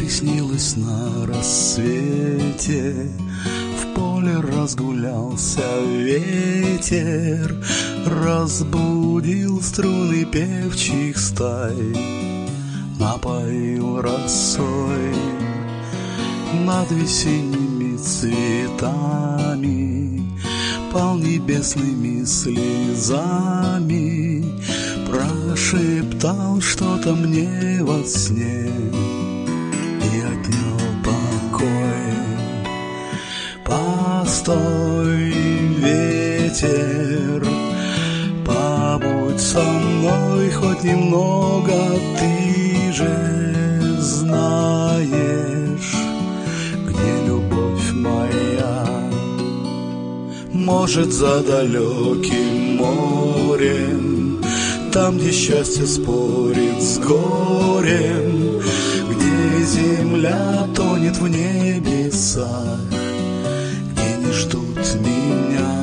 приснилось на рассвете, в поле разгулялся ветер, разбудил струны певчих стай, напоил росой над весенними цветами, пал небесными слезами, прошептал что-то мне во сне и отнял покой. Постой, ветер, побудь со мной хоть немного, ты же знаешь, где любовь моя. Может, за далеким морем, там, где счастье спорит с горем, где земля тонет в небесах, где не ждут меня.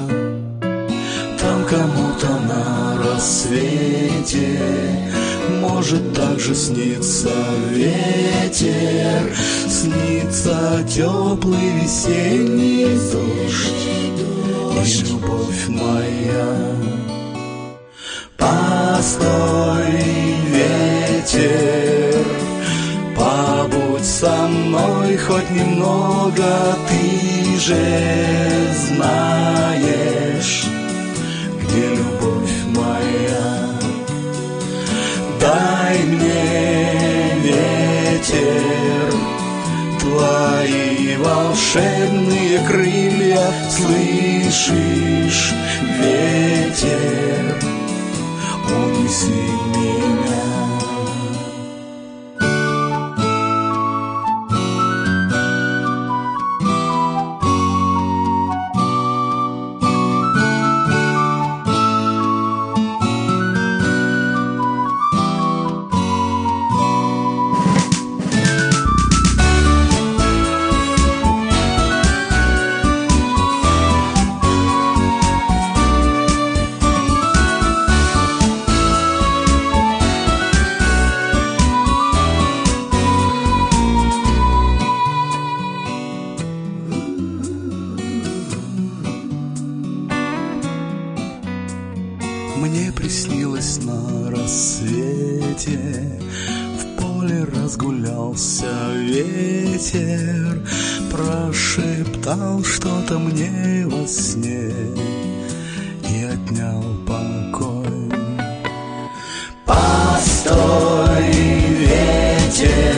Там кому-то на рассвете может также сниться ветер, снится теплый весенний дождь и любовь моя. Постой, ветер, побудь со мной хоть немного, ты же знаешь, где любовь моя. Дай мне, ветер, твои волшебные крылья, слышишь, ветер, унеси меня. Мне приснилось на рассвете, в поле разгулялся ветер, прошептал что-то мне во сне и отнял покой. Постой, ветер,